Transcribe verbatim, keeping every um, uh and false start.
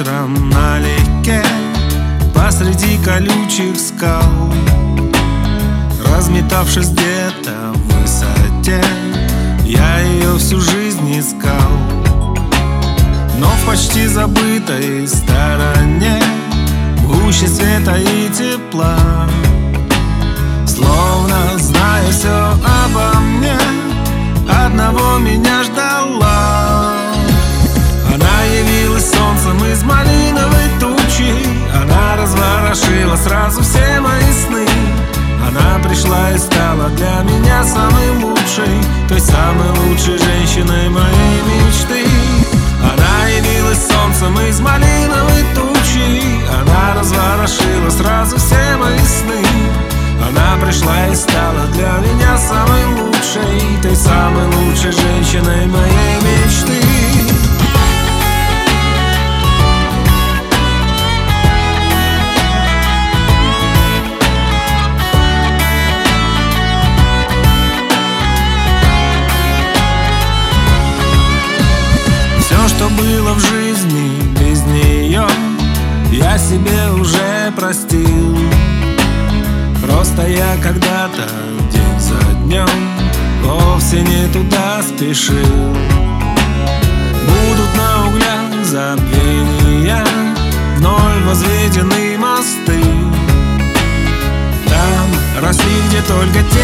ветром налегке посреди колючих скал, разметавшись где-то в высоте, я ее всю жизнь искал. Но в почти забытой стороне, в гуще света и тепла, словно зная все обо мне, одного меня ждала. Она явилась солнцем из малиновой тучи, она разворошила сразу все мои сны. Она пришла и стала для меня самой лучшей, той самой лучшей женщиной моей мечты. Она явилась солнцем из малиновой тучи, она разворошила сразу все мои сны. Она пришла и стала для меня самой лучшей, той самой лучшей женщиной моей мечты. Все, что было в жизни без нее, я себе уже простил. Просто я когда-то день за днем вовсе не туда спешил. Будут на углях забвения вновь возведены мосты. Там росли, где только те